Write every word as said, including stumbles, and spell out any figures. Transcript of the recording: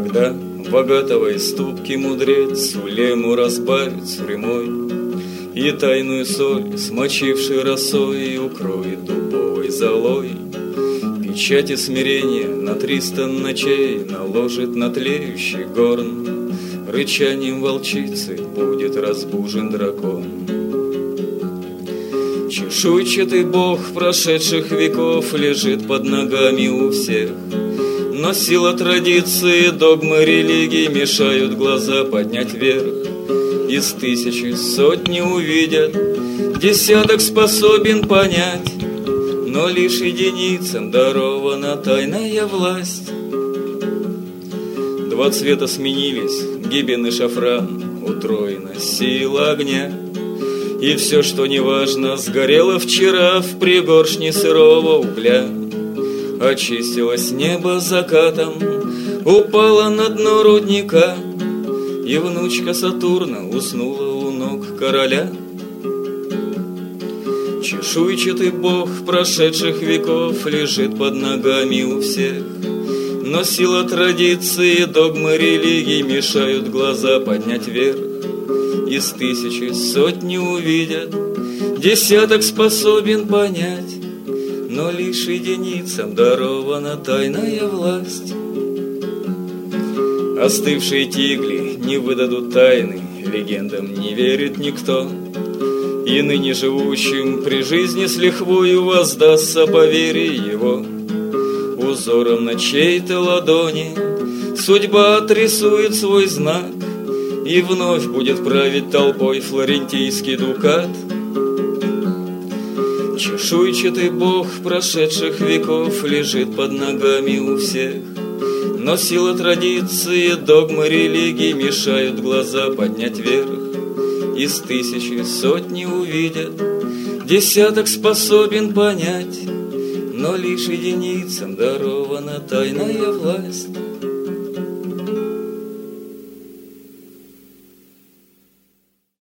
Когда богатого и ступки мудрец улему разбавит сурьмой и тайную соль, смочивший росой, укроет дубовой золой, печати смирения на триста ночей наложит на тлеющий горн, рычанием волчицы будет разбужен дракон. Чешуйчатый бог прошедших веков лежит под ногами у всех, но сила традиции, догмы религий мешают глаза поднять вверх. Из тысячи сотни увидят, десяток способен понять, но лишь единицам дарована тайная власть. Два цвета сменились, гибен и шафран, утроена сила огня, и все, что неважно, сгорело вчера в пригоршне сырого угля. Очистилось небо закатом, упало на дно рудника, и внучка Сатурна уснула у ног короля. Чешуйчатый бог прошедших веков лежит под ногами у всех, но сила традиции, догмы религий мешают глаза поднять вверх. Из тысячи сотни увидят, десяток способен понять, но лишь единицам дарована тайная власть. Остывшие тигли не выдадут тайны, легендам не верит никто, и ныне живущим при жизни с лихвою воздастся по вере его. Узором на чьей-то ладони судьба отрисует свой знак, и вновь будет править толпой флорентийский дукат. Чешуйчатый бог прошедших веков лежит под ногами у всех, но сила традиции, догмы религий мешают глаза поднять вверх. Из тысячи сотни увидят, десяток способен понять, но лишь единицам дарована тайная власть.